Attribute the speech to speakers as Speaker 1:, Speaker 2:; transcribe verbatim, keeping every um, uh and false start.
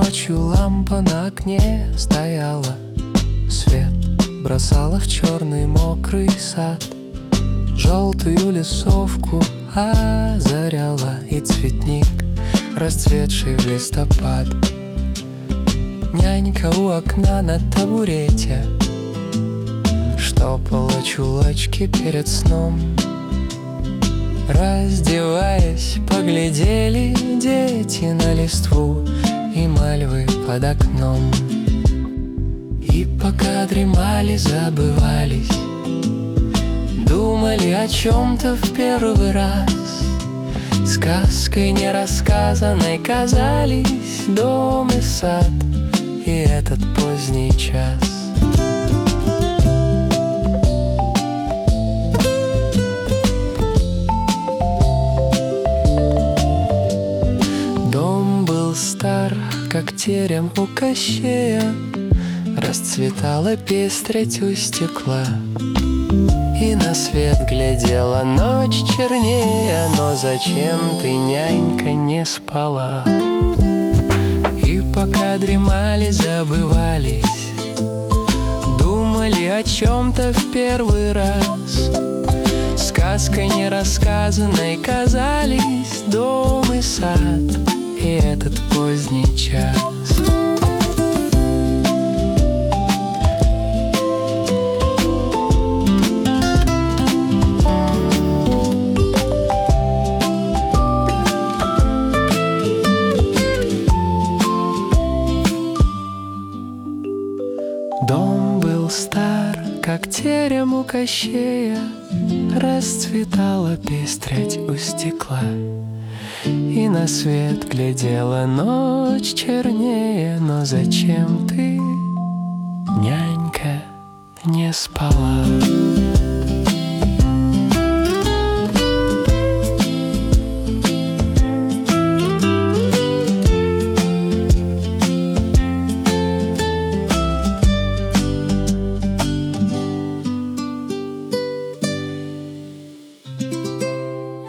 Speaker 1: ночью лампа на окне стояла, свет бросала в черный мокрый сад. Желтую лесовку озаряла и цветник, расцветший в листопад. Нянька у окна на табурете штопала чулочки перед сном. Раздеваясь, поглядели дети на листву и мальвы под окном. И пока дремали, забывались, думали о чем-то в первый раз. Сказкой нерассказанной казались дом и сад и этот поздний час. Дом был стар, как терем у Кощея, расцветала пестрить у стекла. И на свет глядела ночь чернее, но зачем ты, нянька, не спала? И пока дремали, забывались, думали о чем-то в первый раз. Сказкой нерассказанной казались дом и сад и этот поздний час. Дом был стар, как терем у Кощея, расцветала пестрять у стекла. И на свет глядела ночь чернее, но зачем ты, нянька, не спала?